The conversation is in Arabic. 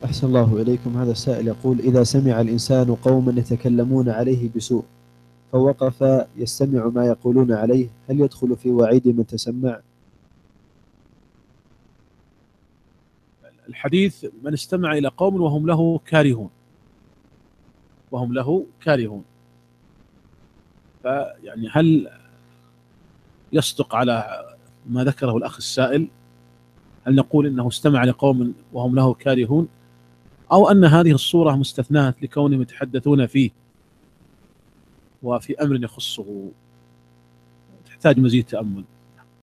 أحسن الله إليكم. هذا السائل يقول: إذا سمع الإنسان قوما يتكلمون عليه بسوء فوقف يستمع ما يقولون عليه، هل يدخل في وعيد من تسمع؟ الحديث: من استمع إلى قوم وهم له كارهون، وهم له كارهون. فيعني هل يصدق على ما ذكره الأخ السائل؟ هل نقول إنه استمع لقوم وهم له كارهون، أو أن هذه الصورة مستثناة لكونهم يتحدثون فيه وفي أمر يخصه؟ تحتاج مزيد تأمل.